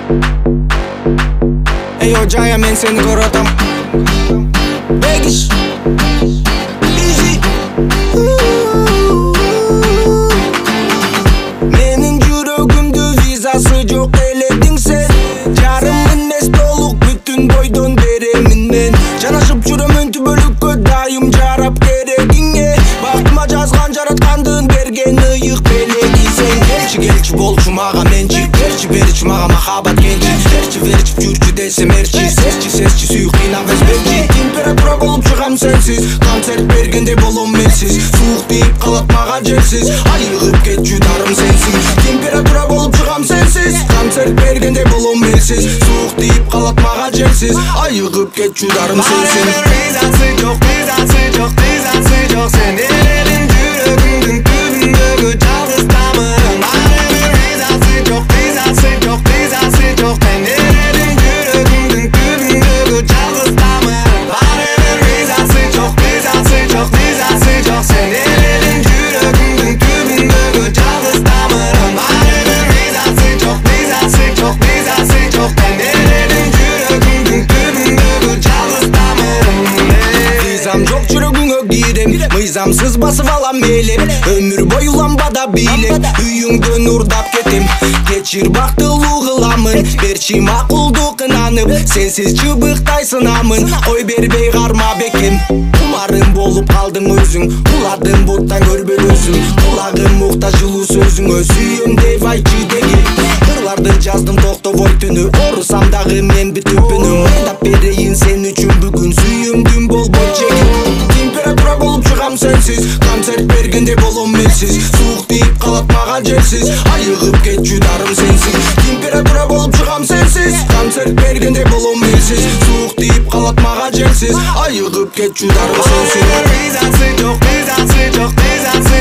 Ey hocaya men seni korutam. Begiş Easy. Menin жүрөгүмдү визасы жок эледиң сен. Жарым эмес толук бүтүн бойдон беремин мен. Жанашып жүрөмүн түбөлүккө дайым жарап керегиңе. Бактыма жазган жараткандын берген ыйык белеги сен. Келчи болчу мага менчи, берчи мага махабат кенчи. Берчи жүрчү десем эрчи, сесчи сүйүк кыйнап эзбекчи. Температура болуп чыгам сенсиз, концерт бергенде болом менсиз. Суук тийип калат мага жерсиз, айыгып кетчү дарым сенсиз. Температура болуп чыгам сенсиз, концерт бергенде болом менсиз. Суук тийип калат мага жерсиз, айыгып кетчү дарым сенсиз. Визасы жок сен элдин жүрөгүмдүн түбүндөгү жалгыз тамырым. Визасы жок сен элдин жүрөгүмдүн түбүндөгү жалгыз тамырым. Визасы жок сен элдин жүрөгүмдүн түбүндөгү жалгыз тамырым. Визасы жок сен элдин жүрөгүмдүн түбүндөгү жалгыз тамырым. Визам жок жүрөгүңө кирем, мыйзамсыз басып алам элеп. Өмүр бою ламбада бийлеп, үйүңдөн урдап кетем. Кечир бактылуу кыламын, берчи макулдук ынанып. Сенсиз чыбыктай сынамын, кой бербей карма бекем. Кумарым болуп калдың өзүң, куладың буттан көрбөлөсүң. Кулагым муктаж жылуу сөзүңө, сүйөм деп айтчы деги. Ырларды жаздым токтобой түнү, орусам дагы мен бүтүпүнүм. Мындап берейин сен үчүн бүгүн, сүйүмдүм болбойчу эгин. Температура болуп чыгам сенсиз, концерт бергенде болом менсиз. Суук тийип калат мага жерсиз, айыгып кетчү дарым сенсиз. Температура болуп чыгам сенсиз, концерт бергенде болом менсиз. Суук тийип калат мага жерсиз, айыгып кетчү дарым сенсиз. Визасы жок